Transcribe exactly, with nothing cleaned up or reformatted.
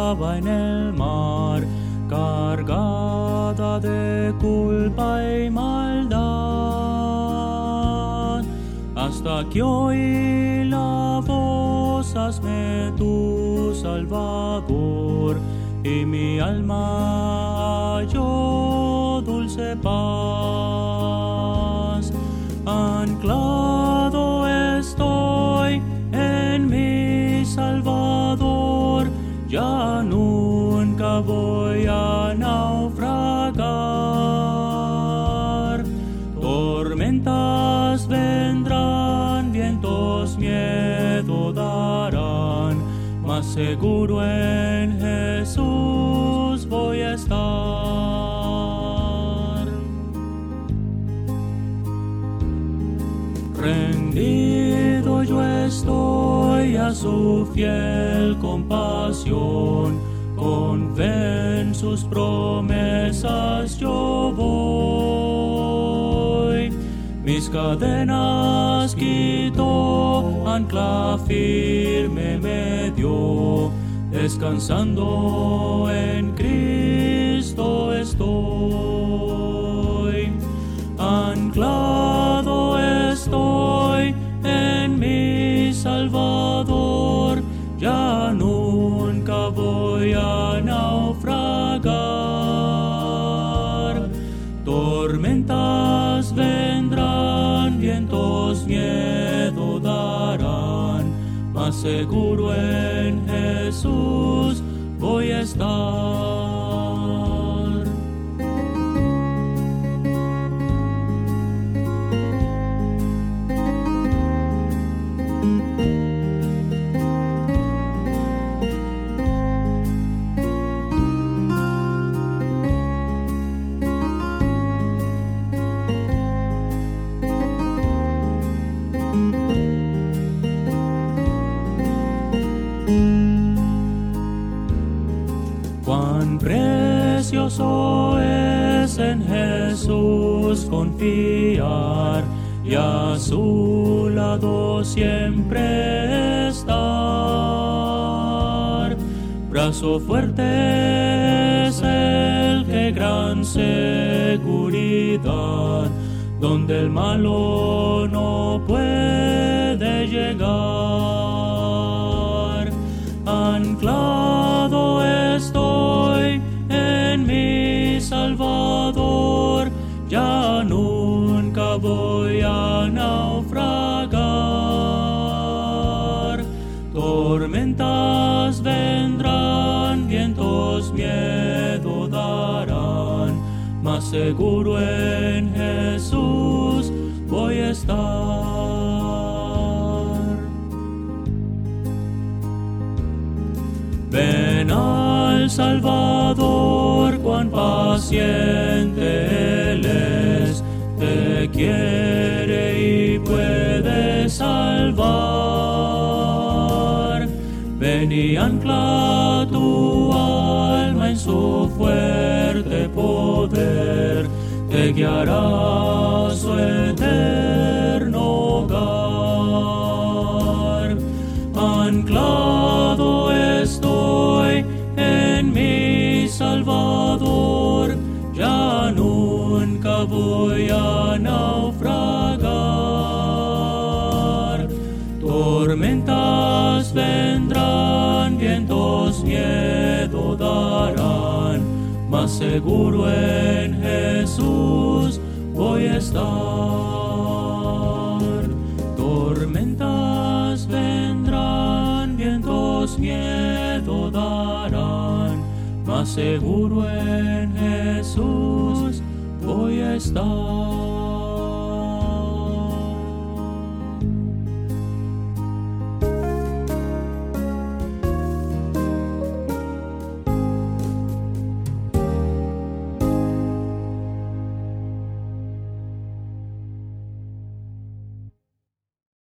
estaba en el mar, cargada de culpa y maldad, hasta que oí la voz, hazme tu Salvador, y mi alma halló dulce paz. Anclado estoy en mi Salvador, ya nunca voy a naufragar. Tormentas vendrán, vientos miedo darán, mas seguro en Jesús voy a estar. Rendido yo estoy a su fiel compasión, con fe en sus promesas yo voy. Mis cadenas quitó, ancla firme me dio, descansando en Cristo estoy. Anclado estoy en mi Salvador, ya nunca voy a naufragar. Tormentas vendrán, vientos miedo darán, mas seguro en Jesús voy a estar. Cuán precioso es en Jesús confiar, y a su lado siempre estar. Brazo fuerte es el que gran seguridad, donde el malo no puede llegar. Anclado estoy en mi Salvador, ya nunca voy a naufragar. Tormentas vendrán, vientos miedo darán, mas seguro en Jesús voy a estar. Ven al Salvador, cuán paciente Él es, te quiere y puede salvar. Ven y ancla tu alma en su fuerte poder, te guiará a su eterno hogar. Anclado estoy en mi Salvador, ya nunca voy a naufragar. Tormentas vendrán, vientos miedo darán, mas seguro en Jesús voy a estar. Tormentas vendrán, vientos miedo darán, mas seguro en Jesús voy a estar.